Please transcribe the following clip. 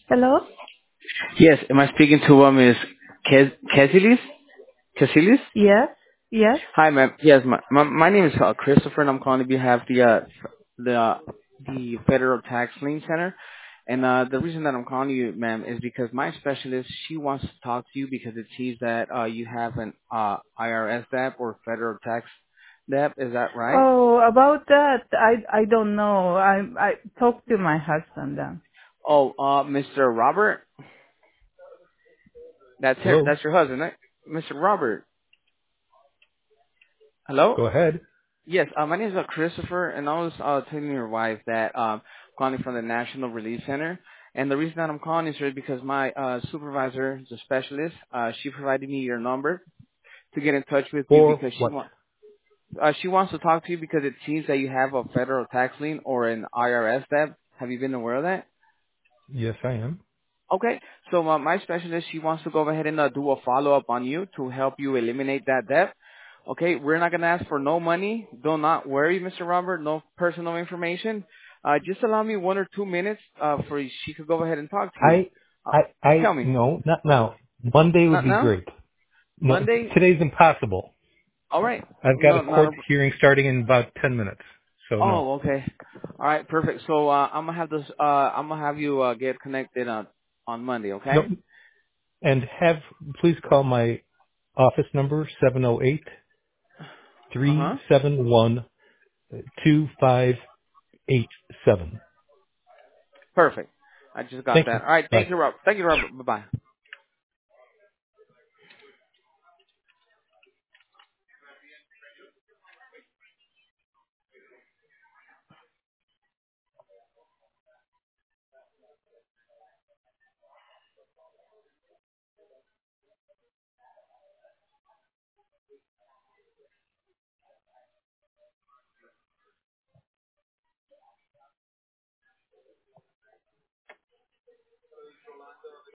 Hello? Yes, am I speaking to Ms. Casilis? Casilis? Yes? Yes? Hi, ma'am. Yes, my name is Christopher, and I'm calling on behalf of the Federal Tax Lien Center. And the reason that I'm calling you, ma'am, is because my specialist, she wants to talk to you because it seems that you have an IRS debt or federal tax debt. Is that right? Oh, about that, I don't know. I talked to my husband then. Oh, Mr. Robert, that's her, Hello. that's your husband, right? Mr. Robert. Hello. Go ahead. Yes, my name is Christopher, and I was telling your wife that calling from the National Relief Center. And the reason that I'm calling is really because my supervisor, the specialist, she provided me your number to get in touch with you For because what? she wants to talk to you because it seems that you have a federal tax lien or an IRS debt. Have you been aware of that? Yes, I am. Okay, so my specialist, she wants to go ahead and do a follow-up on you to help you eliminate that debt. Okay, we're not going to ask for no money. Do not worry, Mr. Robert, no personal information. Just allow me 1 or 2 minutes for she could go ahead and talk to you. I, Uh, I, tell me. no, not now. Monday would Not be now? great. No, Monday? today's impossible. All right. I've got No, a not court a... hearing starting in about 10 minutes. So no. Oh, okay. All right, perfect. So I'm going to have this, I'm going to have you get connected on Monday, No, okay? and please call my office number, 708 Uh-huh. 371 2587. Perfect. I just got Thank that. you. All right. Bye. Thank you, Rob. Thank you, Robert. Bye-bye.